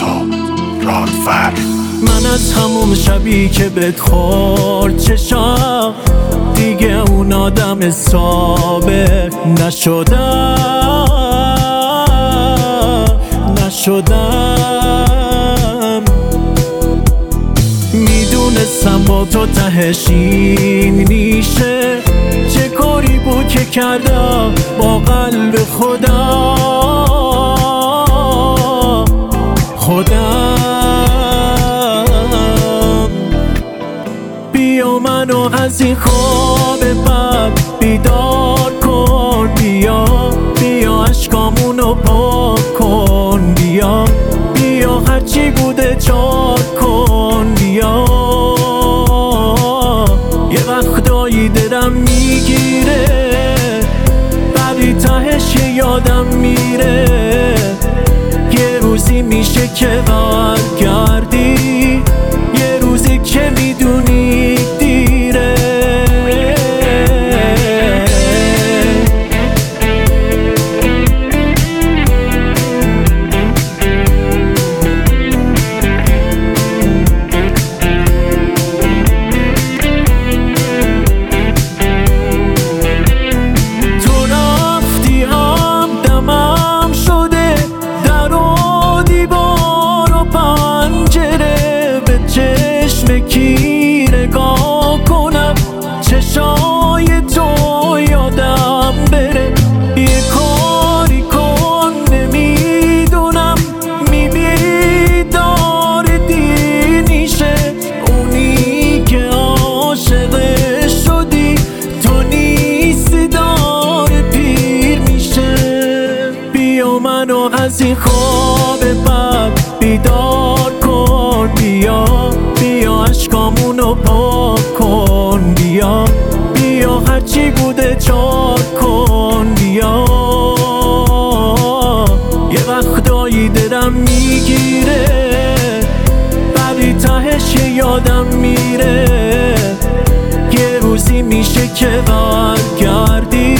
تا رادفر. من از همون شبی که بهت خورد چشام دیگه اون آدم ثابت نشدم. میدونستم با تو تهش این نیشه، چه کاری بود که کردم با قلب خودم. بیا منو از این خواب بد بیدار کن، بیا عشقامونو پاک کن، بیا هرچی بوده جار کن، بیا. یه وقتایی دلم میگیره ولی تهش یادم میره، یه روزی میشه که برگردی، یه روزی که میدونی دیره. کی نگاه کنم چشای تو یادم بره، یه کاری کن نمیدونم میبینی داره دینیشه، اونی که عاشق شدی تو نیستی داره پیر میشه. بیا منو از این خواب بد بیدار کن، بیا عشقامونو پاک کن، بیا هرچی بوده جار کن، بیا. یه وقتایی دلم میگیره ولی تهش یادم میره، یه روزی میشه که برگردی،